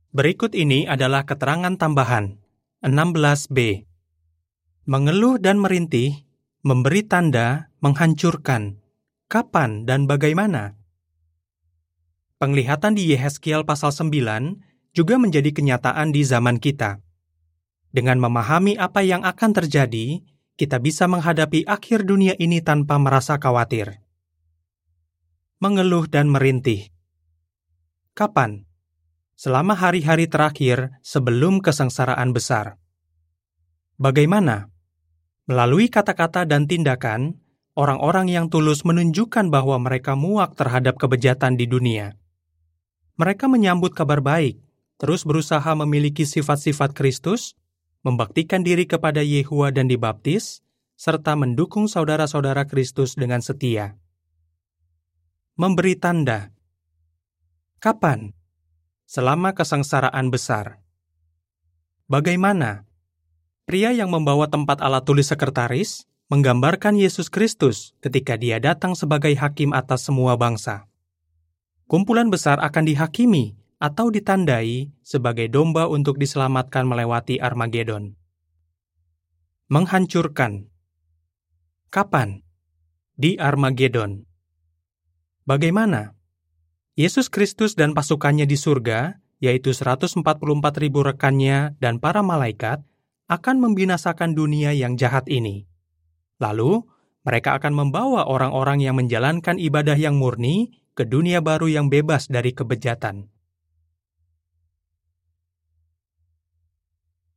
Berikut ini adalah keterangan tambahan 16b. Mengeluh dan merintih, memberi tanda, menghancurkan. Kapan dan bagaimana? Penglihatan di Yehezkiel pasal 9 juga menjadi kenyataan di zaman kita. Dengan memahami apa yang akan terjadi, kita bisa menghadapi akhir dunia ini tanpa merasa khawatir. Mengeluh dan merintih. Kapan? Selama hari-hari terakhir sebelum kesengsaraan besar. Bagaimana? Melalui kata-kata dan tindakan, orang-orang yang tulus menunjukkan bahwa mereka muak terhadap kebejatan di dunia. Mereka menyambut kabar baik, terus berusaha memiliki sifat-sifat Kristus, membaktikan diri kepada Yehua dan dibaptis, serta mendukung saudara-saudara Kristus dengan setia. Memberi tanda. Kapan? Selama kesengsaraan besar. Bagaimana? Pria yang membawa tempat alat tulis sekretaris menggambarkan Yesus Kristus ketika Dia datang sebagai hakim atas semua bangsa. Kumpulan besar akan dihakimi atau ditandai sebagai domba untuk diselamatkan melewati Armagedon. Menghancurkan. Kapan? Di Armagedon. Bagaimana? Yesus Kristus dan pasukannya di surga, yaitu 144.000 rekannya dan para malaikat, akan membinasakan dunia yang jahat ini. Lalu, mereka akan membawa orang-orang yang menjalankan ibadah yang murni ke dunia baru yang bebas dari kebejatan.